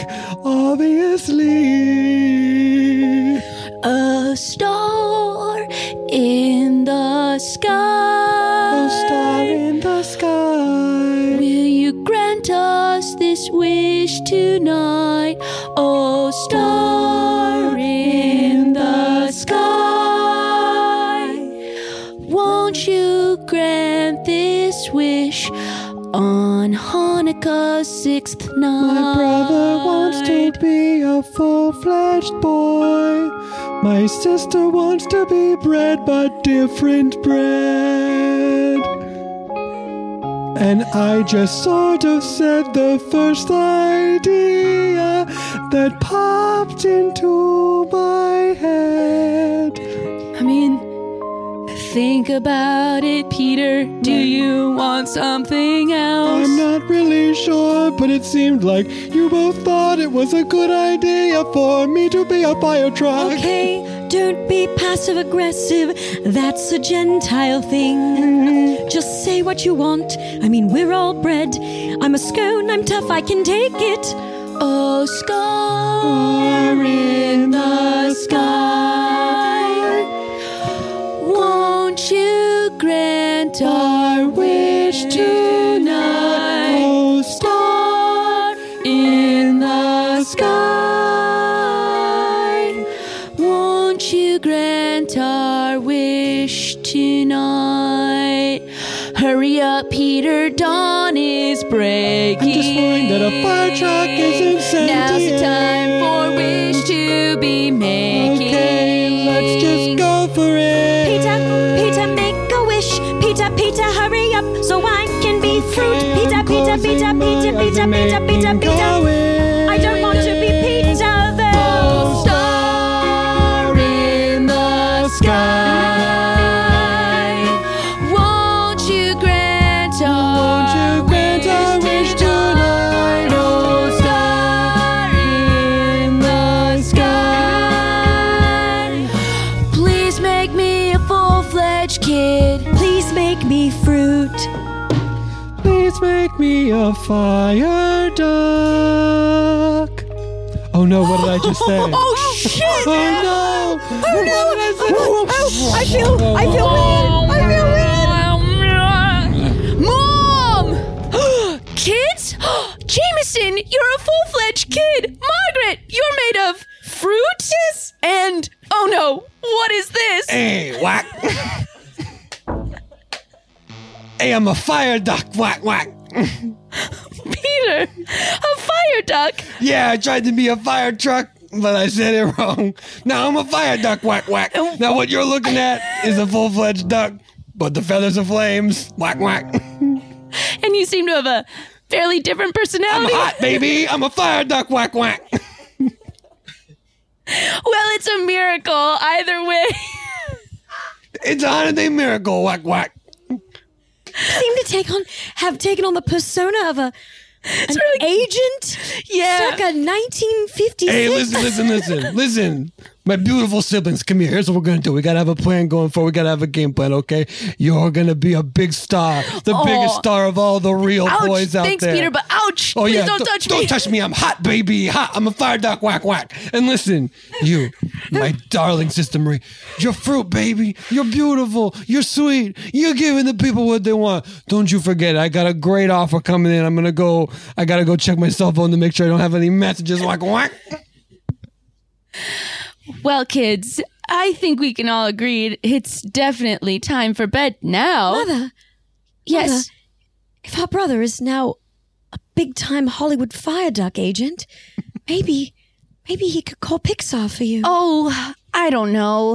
obviously. A star in the sky. A star in the sky. Will you grant us this wish tonight? Oh, star in the sky. Won't you grant this wish on Hanukkah's 6th night? My brother wants to be a full-fledged boy. My sister wants to be bread, but different bread. And I just sort of said the first idea that popped into my head. I mean, think about it, Peter. Do you want something else? I'm not really sure, but it seemed like you both thought it was a good idea for me to be a fire truck. Okay, Don't be passive aggressive, that's a Gentile thing. Just say what you want, I mean, we're all bred. I'm a scone, I'm tough, I can take it. Oh, star in the sky, won't you grant our wish tonight? Oh, Star in the sky, won't you grant our wish tonight? Hurry up, Peter, dawn is breaking. I'm just worried that a fire truck isn't sent. Now's the time for wish to be making. Okay, let's just go for it. Peter, make a wish. Peter, hurry up so I can be fruit. Peter. I don't want to be Peter though. Oh, star in the sky, won't you grant our wish tonight? Oh, star in the sky, please make me a full-fledged kid. Please make me fruit. Please make me a fire duck. Oh no, what did I just say? Oh shit! Oh no! Oh no! Oh, I feel weird. Mom! Kids? Jameson, you're a full-fledged kid. Margaret, you're made of fruit? Yes. And, oh no, what is this? Hey, whack! Hey, I'm a fire duck. Whack, whack. Peter, a fire duck? Yeah, I tried to be a fire truck, but I said it wrong. Now I'm a fire duck. Whack, whack. Now what you're looking at is a full-fledged duck, but the feathers are flames. Whack, whack. And you seem to have a fairly different I'm personality. hot, baby. I'm a fire duck. Whack, whack. Well, it's a miracle either way. It's a holiday miracle. Whack, whack. Seem to have taken on the persona of an agent. Yeah. Circa 1956. Hey, listen. My beautiful siblings, come here. Here's what we're going to do. We got to have a plan going forward. We got to have a game plan, okay? You're going to be a big star. The biggest star of all the real boys out Thanks, there. Peter, but ouch. Oh, Please yeah. don't touch me. Don't touch me. I'm hot, baby. Hot. I'm a fire duck. Whack, whack. And listen, you, my darling sister Marie, you're fruit, baby. You're beautiful. You're sweet. You're giving the people what they want. Don't you forget, I got a great offer coming in. I got to go check my cell phone to make sure I don't have any messages. Whack, whack. Well, kids, I think we can all agree it's definitely time for bed now. Mother. Yes. Mother, if our brother is now a big-time Hollywood fire duck agent, maybe he could call Pixar for you. Oh, I don't know.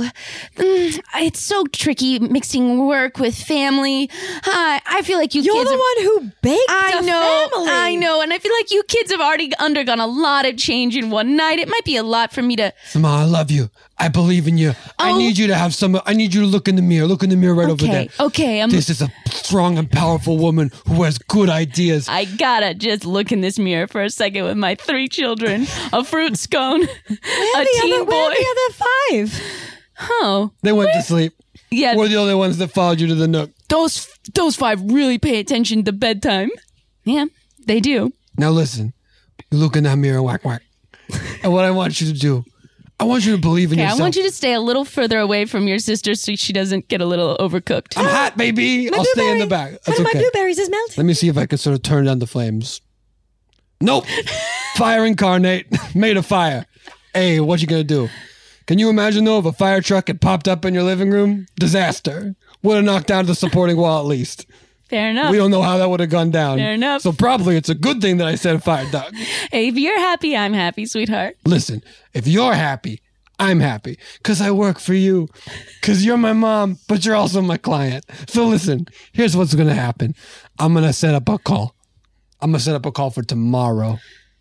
It's so tricky mixing work with family. I feel like You're kids the one who baked I a know, family. I know. And I feel like you kids have already undergone a lot of change in one night. It might be a lot for me to... Sama, I love you. I believe in you. I need you to have I need you to look in the mirror. Look in the mirror right over there. Okay. This is a strong and powerful woman who has good ideas. I gotta just look in this mirror for a second with my 3 children, a fruit scone, a teen boy. Where are the other 5? Oh. They went to sleep. Yeah. We're the only ones that followed you to the nook. Those 5 really pay attention to bedtime. Yeah, they do. Now listen. You look in that mirror, whack, whack. And what I want you to do, I want you to believe in yourself. I want you to stay a little further away from your sister so she doesn't get a little overcooked. I'm hot, baby. I'll stay in the back. That's My okay. blueberries is melting. Let me see if I can sort of turn down the flames. Nope. Fire incarnate. Made of fire. Hey, what you gonna do? Can you imagine, though, if a fire truck had popped up in your living room? Disaster. Would have knocked down the supporting wall at least. Fair enough. We don't know how that would have gone down. Fair enough. So probably it's a good thing that I said fire duck. Hey, if you're happy, I'm happy, sweetheart. Listen, if you're happy, I'm happy. Because I work for you. Because you're my mom, but you're also my client. So listen, here's what's going to happen. I'm going to set up a call. I'm going to set up a call for tomorrow.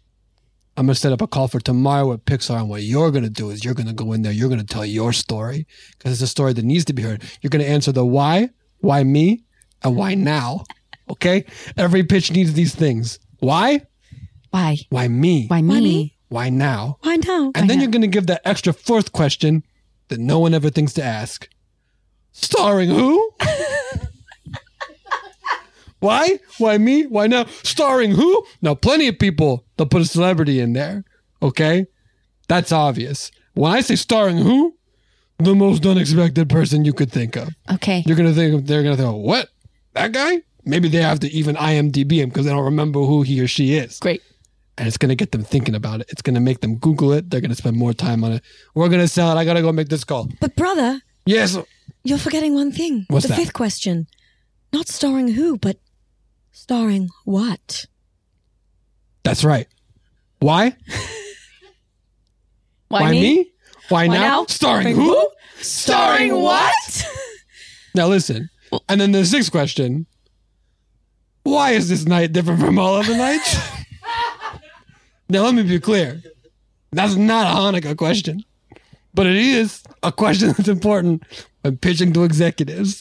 I'm going to set up a call for tomorrow with Pixar. And what you're going to do is you're going to go in there. You're going to tell your story. Because it's a story that needs to be heard. You're going to answer the why me, and why now. Okay? Every pitch needs these things. Why? Why? Why me? Why me? Why now? Why now? And then you're going to give that extra 4th question that no one ever thinks to ask. Starring who? Why? Why me? Why now? Starring who? Now, plenty of people, they'll put a celebrity in there. Okay? That's obvious. When I say starring who? The most unexpected person you could think of. Okay. They're going to think, what? That guy? Maybe they have to even IMDb him because they don't remember who he or she is. Great. And it's going to get them thinking about it. It's going to make them Google it. They're going to spend more time on it. We're going to sell it. I got to go make this call. But brother. Yes. You're forgetting one thing. What's the that? 5th question. Not starring who, but starring what? That's right. Why? Why me? Why now? Starring who? Starring what? Now listen. And then the 6th question. Why is this night different from all other nights? Now let me be clear. That's not a Hanukkah question. But it is a question that's important when pitching to executives.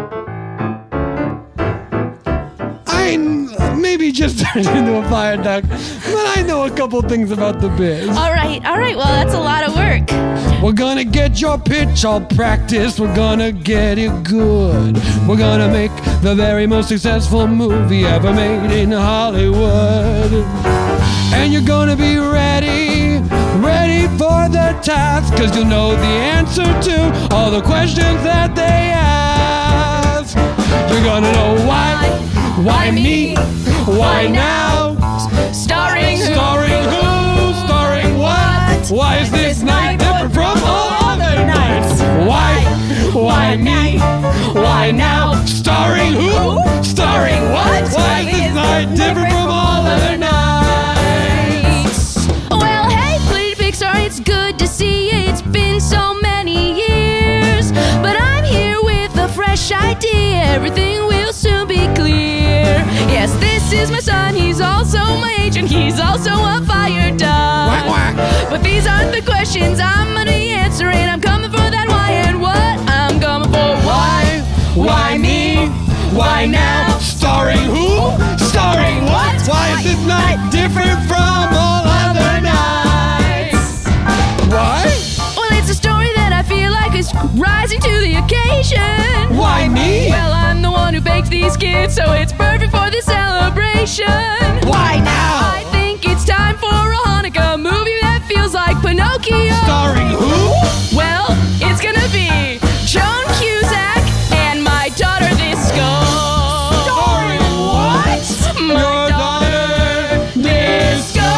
I maybe just turned into a fire duck, but I know a couple things about the biz. All right. Well, that's a lot of work. We're gonna get your pitch all practiced. We're gonna get it good. We're gonna make the very most successful movie ever made in Hollywood. And you're gonna be ready for the task, 'cause you'll know the answer to all the questions that they ask. You're gonna know why me, why now, Starring who? starring who, starring what, why is this night different from all other nights, why me, why now, starring who, starring what, why is this night different from all other nights. Well, hey, Planet Pixar, it's good to see you. It's been so many years, but I'm here with a fresh idea. Everything will soon be clear. Yes, this is my son. He's also my agent. He's also a fire dog. Quack, quack. But these aren't the questions I'm gonna be answering. I'm coming for that why and what. I'm coming for why me, Why now? Starring who? Starring what? Why is this night different from all other nights? Why? Well, it's a story that I feel like is rising to the occasion. Why me? Well, I'm the one who bakes these kids, so it's perfect for the celebration. Why now? I think it's time for a Hanukkah movie that feels like Pinocchio. Starring who? Well, it's gonna be Joan Cusack and my daughter Disco. Starring what? My Your daughter Disco.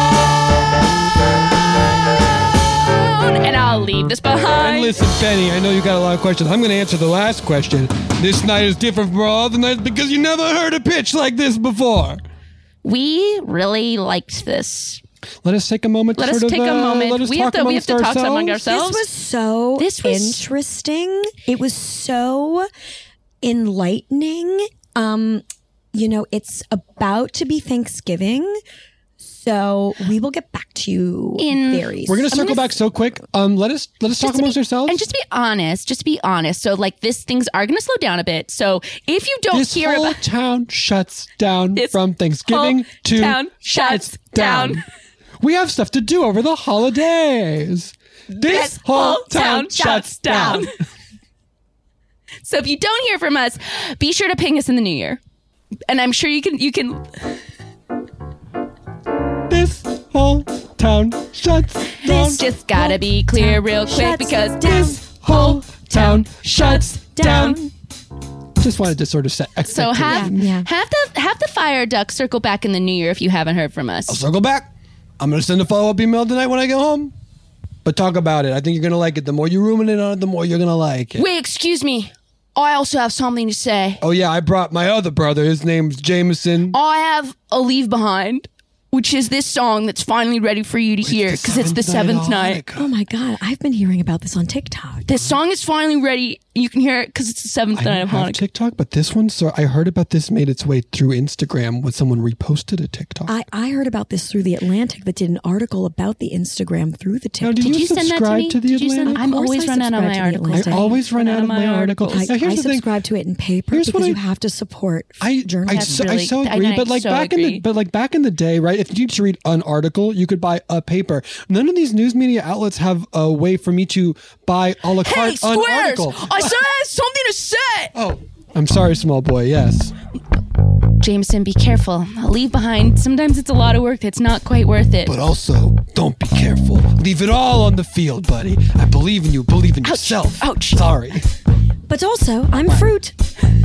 And I'll leave this And behind. listen, Benny, I know you got a lot of questions. I'm going to answer the last question. This night is different from all other nights because you never heard a pitch like this before. We really liked this. Let us take a moment. Let to us sort take of, a moment. Let us We talk have to amongst talk among ourselves. ourselves. This was interesting. It was so enlightening. It's about to be Thanksgiving, so we will get back to you very We're soon. going to circle back so quick. Let us talk amongst ourselves. And just to be honest. So, like, things are going to slow down a bit. So, if you don't This hear whole about town shuts down This from Thanksgiving whole to town shuts down. We have stuff to do over the holidays. This whole town shuts down. So, if you don't hear from us, be sure to ping us in the new year. And I'm sure you can. This whole town shuts down. This just gotta be clear real quick shuts because down. this whole town shuts down. Just wanted to sort of set So expectations. have the fire duck circle back in the new year if you haven't heard from us. I'll circle back. I'm going to send a follow-up email tonight when I get home. But talk about it. I think you're going to like it. The more you ruminate on it, the more you're going to like it. Wait, excuse me. I also have something to say. Oh, yeah, I brought my other brother. His name's Jameson. I have a leave behind, which is this song that's finally ready for you to hear because it's the seventh night. Oh my God, I've been hearing about this on TikTok. This song is finally ready, You can hear it because it's the seventh I night don't of have Hanukkah. TikTok, but this one, so I heard about this made its way through Instagram when someone reposted a TikTok. I heard about this through The Atlantic that did an article about the Instagram through the Now, TikTok. did you send that to subscribe me? to The Did you send- Atlantic? I'm Of course always I run out of subscribe my to The articles. Atlantic. I always run out of my articles. I Now, here's the thing. subscribe to it in paper Here's what because you I- have to support I journalists. so I agree, but like so back agree. in the day, right? If you need to read an article, you could buy a paper. None of these news media outlets have a way for me to buy a la carte an article. I still have something to say. Oh, I'm sorry, small boy. Yes. Jameson, be careful. Leave behind. Sometimes it's a lot of work that's not quite worth it. But also, don't be careful. Leave it all on the field, buddy. I believe in you. Believe in yourself. Ouch. Sorry. But also, I'm fruit.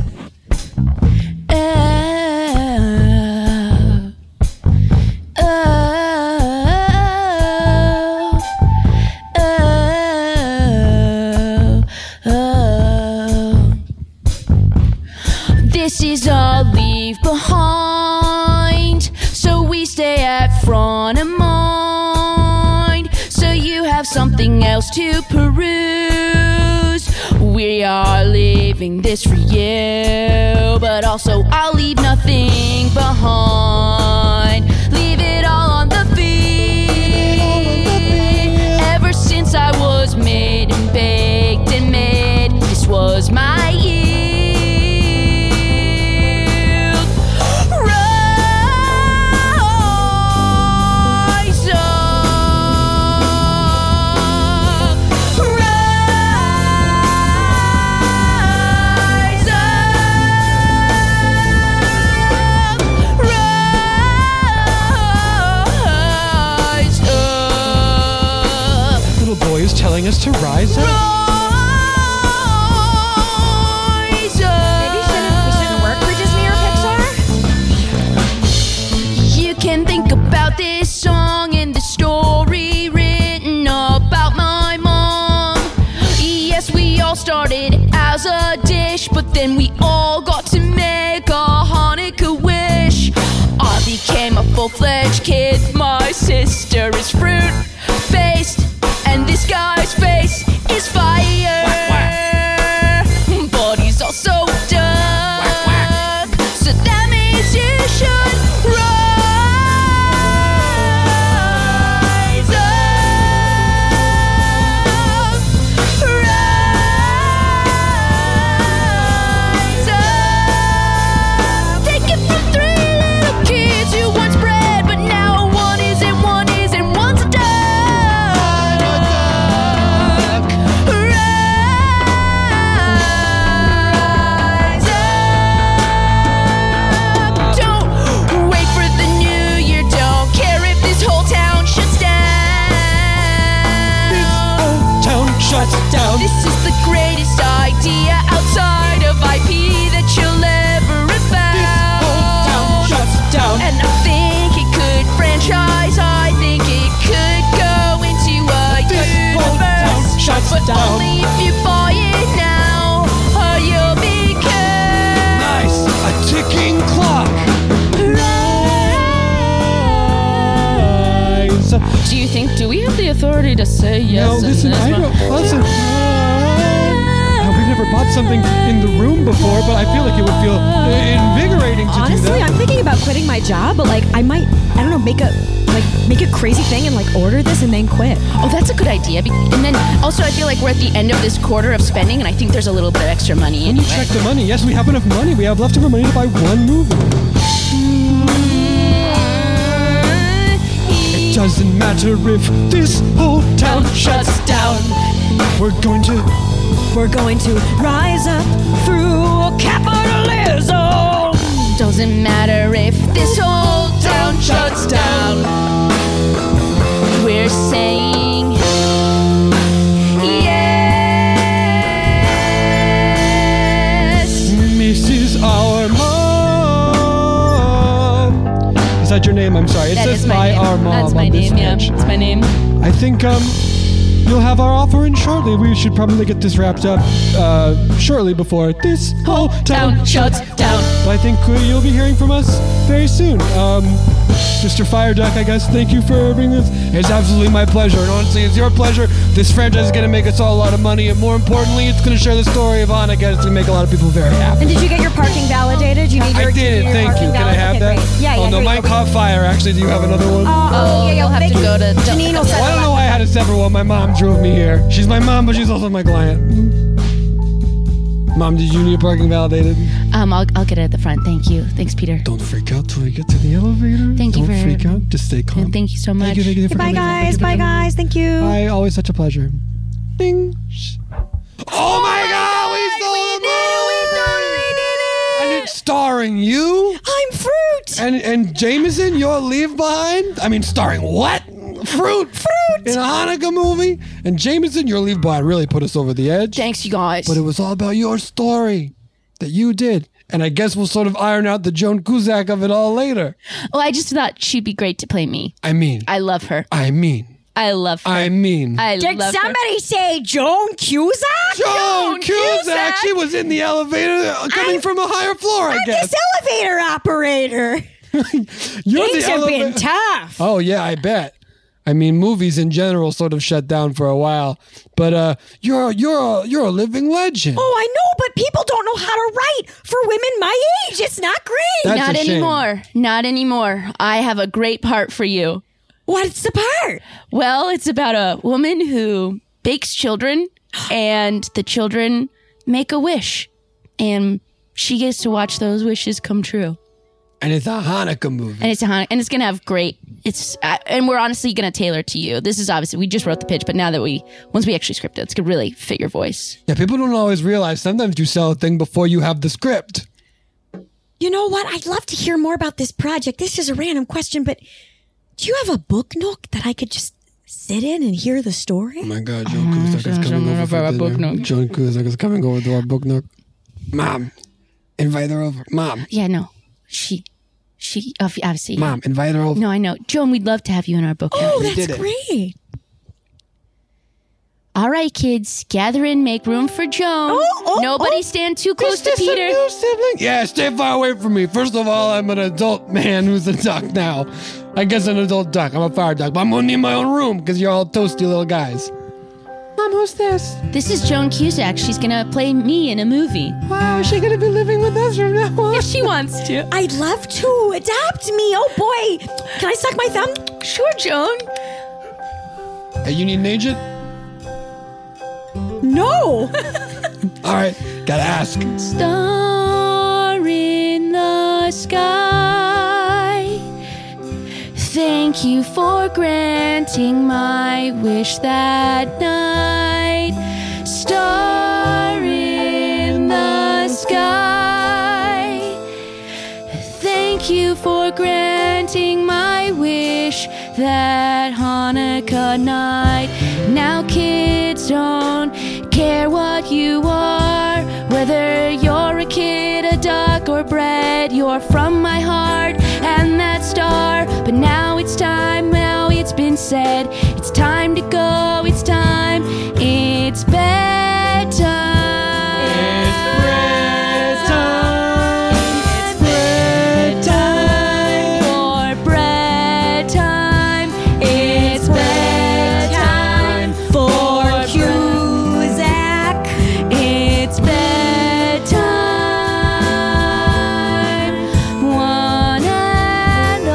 This is all leave behind, so we stay at front of mind, so you have something else to peruse. We are leaving this for you, but also I'll leave nothing behind. Leave it all on the feed. Ever since I was made and baked and made, this was my yield. Rise up, rise up, rise up. Little boy is telling us to rise up. Rise up. Maybe we shouldn't work for Disney or Pixar. You can think about this song and the story written about my mom. Yes, we all started as a dish, but then we all got to make a Hanukkah wish. I became a full-fledged kid. My sister is fruit-based, and this guy's face is fire. But he's also dark, so that means you should rise up, rise up. Take it from 3 little kids who once bred, but now one is and one's a duck. Rise up. Don't wait for the new year. Don't care if this whole town shuts down. Town shuts down. This is the greatest idea outside of IP that you'll ever have found. Shuts down. And I think it could franchise. I think it could go into a universe. shuts But down. only if you buy it now, or you'll be cursed. Nice. A ticking clock. Rise. Do you think, do we have the authority to say yes? No, listen, I don't. Listen. We've never bought something in the room before, but I feel like it would feel invigorating to do Honestly, that. I'm thinking about quitting my job, but like I might, I don't know, make a crazy thing and like order this and then quit. Oh, that's a good idea. And then also, I feel like we're at the end of this quarter of spending, and I think there's a little bit of extra money Let me anyway. check the money. Yes, we have enough money. We have leftover money to buy one movie. It doesn't matter if this whole town shuts down. We're going to rise up through capitalism. Doesn't matter if this whole town shuts down. We're saying yes. Mrs. Our Mom. Is that your name? I'm sorry. It That says is my by name. our mom That's my on this name. Yeah, page. it's my name. I think you'll have our offer in shortly. We should probably get this wrapped up shortly before this whole town Town shuts down. But I think you'll be hearing from us very soon. Mr. Fire Duck, I guess, thank you for bringing this. It's absolutely my pleasure. And honestly, it's your pleasure. This franchise is going to make us all a lot of money. And more importantly, it's going to share the story of Hanukkah. It's going to make a lot of people very happy. And did you get your parking validated? You need your, I did. your Thank you. parking Can I have valid? that? Okay, great. Yeah, Oh, no, great. mine caught fire. Actually, do you have another one? You'll have to go to Janine will set Well, I don't know why I had a separate one. My mom drove me here. She's my mom, but she's also my client. Mom, did you need your parking validated? I'll get it at the front. Thank you. Thanks, Peter. Don't freak out till we get to the elevator. Thank you Don't for- freak out. Just stay calm. Thank you so much. Thank you for Bye, coming. guys. Bye, guys. Thank you. Bye. Always such a pleasure. Ding. Oh my God! We stole the movie! And it's starring you. I'm Fruit. And Jameson, your leave behind. I mean, starring what? Fruit in a Hanukkah movie. And Jameson, your leave behind really put us over the edge. Thanks, you guys. But it was all about your story that you did. And I guess we'll sort of iron out the Joan Cusack of it all later. Well, I just thought she'd be great to play me. I mean. I love her. I love her. I Did love somebody say Joan Cusack? Joan Cusack! She was in the elevator coming from a higher floor, I I'm guess. this elevator operator. You're Things the have been elevator. tough. Oh, yeah, I bet. I mean, movies in general sort of shut down for a while. But you're a living legend. Oh, I know, but people don't know how to write for women my age. It's not great. That's Not a shame. anymore. Not anymore. I have a great part for you. What's the part? Well, it's about a woman who bakes children, and the children make a wish, and she gets to watch those wishes come true. And it's a Hanukkah movie. And it's gonna have great. And we're honestly gonna tailor to you. This is obviously we just wrote the pitch, but now that once we actually script it, it's gonna really fit your voice. Yeah, people don't always realize sometimes you sell a thing before you have the script. You know what? I'd love to hear more about this project. This is a random question, but do you have a book nook that I could just sit in and hear the story? Oh my God, Joan Cusack is coming over for our book dinner. nook. Joan Cusack is coming over to our book nook. Mom, invite her over. Mom, Yeah, no, she obviously. Mom, invite her over. No, I know, Joan. We'd love to have you in our book. Oh, nook. that's did it. great. All right, kids, gather in, make room for Joan. Nobody stand too close Is to this a Peter. new sibling? Yeah, stay far away from me. First of all, I'm an adult man who's a duck now. I guess an adult duck. I'm a fire duck, but I'm gonna need my own room because you're all toasty little guys. Mom, who's this? This is Joan Cusack. She's gonna play me in a movie. Wow, is she gonna be living with us from now on? If she wants to. I'd love to. Adopt me. Oh, boy. Can I suck my thumb? Sure, Joan. Hey, you need an agent? No. All right, gotta ask. Star in the sky. Thank you for granting my wish that night. Star in the sky. Thank you for granting my wish that Hanukkah night. Now kids don't care what you are, whether you're a kid, a duck, or bread. You're from my heart and that star. But now it's time, now it's been said. It's time to go, it's time, it's bedtime. It's bread time. It's bread time. For bread time. It's bedtime. For Cusack. It's bedtime. One and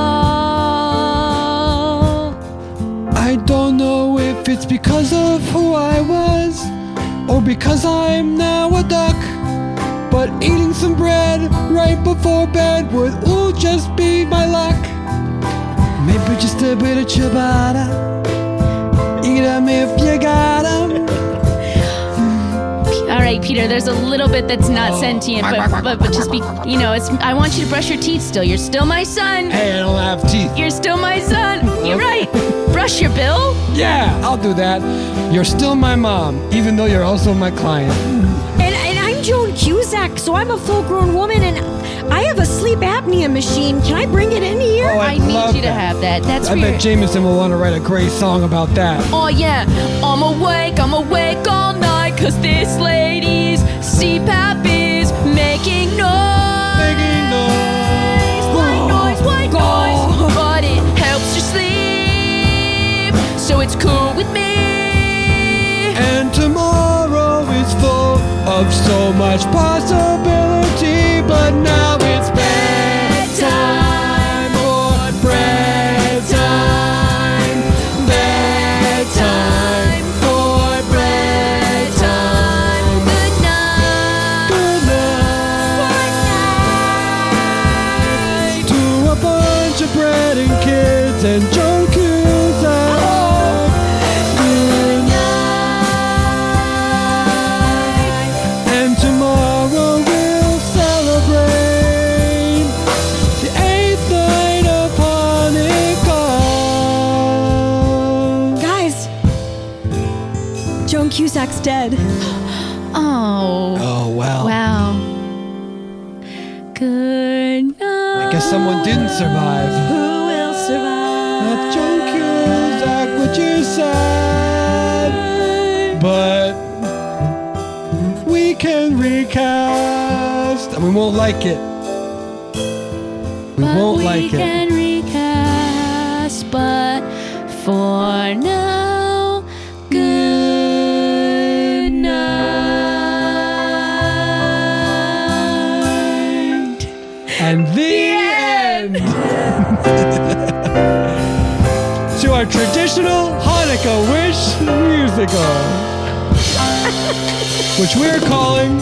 all. I don't know if it's because of who I was or because I'm now a duck, but eating some bread right before bed would just be my luck. Maybe just a bit of ciabatta. Eat 'em if you got 'em. All right, Peter, there's a little bit that's not sentient, but just be, it's. I want you to brush your teeth still. You're still my son. Hey, I don't have teeth. You're still my son. You're right. Brush your bill. Yeah, I'll do that. You're still my mom, even though you're also my client. And I'm Joan Cusack, so I'm a full-grown woman, and I have a sleep apnea machine. Can I bring it in here? Oh, I I'd need love you to that. have that. That's I for bet your. Jameson will want to write a great song about that. Oh yeah, I'm awake all night, 'cause this lady's CPAP is making noise. Making noise. White noise, white noise. of so much possibility, but now it's bedtime or bread time. Bedtime or bread time. Good night. Good night. To a bunch of bread and kids and Joan Cusack. Good night. And tomorrow we'll celebrate the 8th night of Hanukkah. Guys, Joan Cusack's dead. Oh. Oh, well. Wow. Good night. I guess someone didn't survive. Who will survive? Not Joan Cusack, which is sad. But we can recast. And we won't like it. We won't like We it. can recast, but for now, good night. And the end. To our traditional Hanukkah wish musical, which we're calling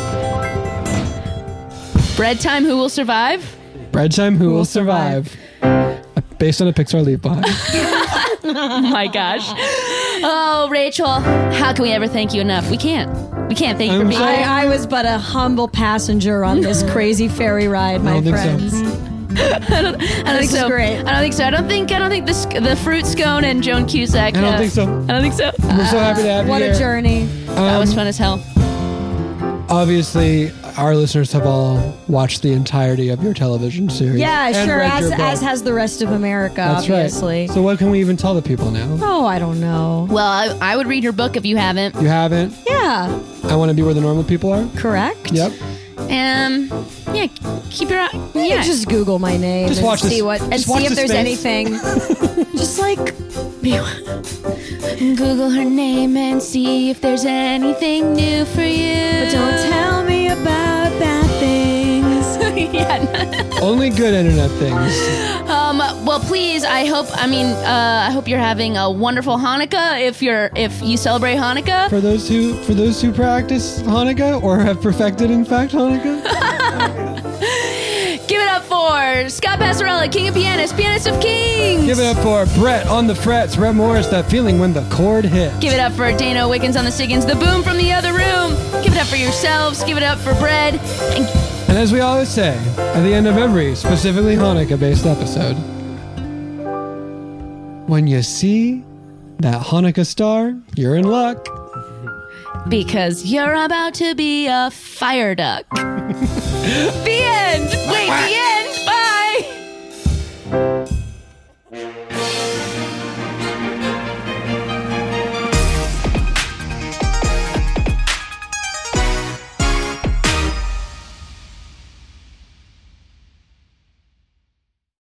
Bread time, who will survive? Bread Time Who Will Survive. Based on a Pixar leave behind. Oh my gosh. Oh, Rachel, how can we ever thank you enough? We can't. We can't thank you for I'm being sorry. here. I was but a humble passenger on this crazy ferry ride, my don't think so. friends. I don't think This is so. great. I don't think so. I don't think the fruit scone and Joan Cusack. I don't think so. I don't think so. We're so happy to have you What here. a journey. That was fun as hell. Obviously, our listeners have all watched the entirety of your television series. Yeah, and sure. read your book. As has the rest of America, That's obviously. right. So what can we even tell the people now? Oh, I don't know. Well, I would read your book if you haven't. You haven't? Yeah, I Want to Be Where the Normal People Are? correct. Yep. Yeah, keep your eye. You Yeah. can just Google my name Just and watch see this- what and just watch see if this there's space. anything. Just like Google her name and see if there's anything new for you. but don't tell me about bad things. Yeah. Only good internet things. Well, please. I hope you're having a wonderful Hanukkah. If you celebrate Hanukkah. For those who practice Hanukkah or have perfected, in fact, Hanukkah. Give it up for Scott Passarella, King of Pianists, Pianist of Kings. Give it up for Brett on the frets. Brett Morris, that feeling when the chord hits. Give it up for Dana Wiggins on the Siggins, the boom from the other room. Give it up for yourselves. Give it up for Bread. And as we always say, at the end of every specifically Hanukkah-based episode, when you see that Hanukkah star, you're in luck. Because you're about to be a fire duck. The end. Wait, the end.